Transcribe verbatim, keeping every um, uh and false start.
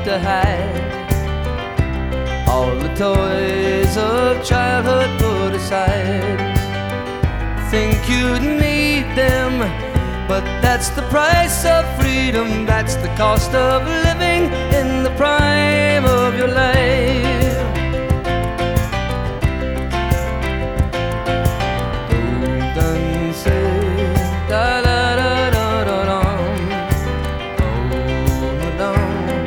to hide. All the toys of childhood put aside. Think you'd need them, but that's the price of freedom. That's the cost of living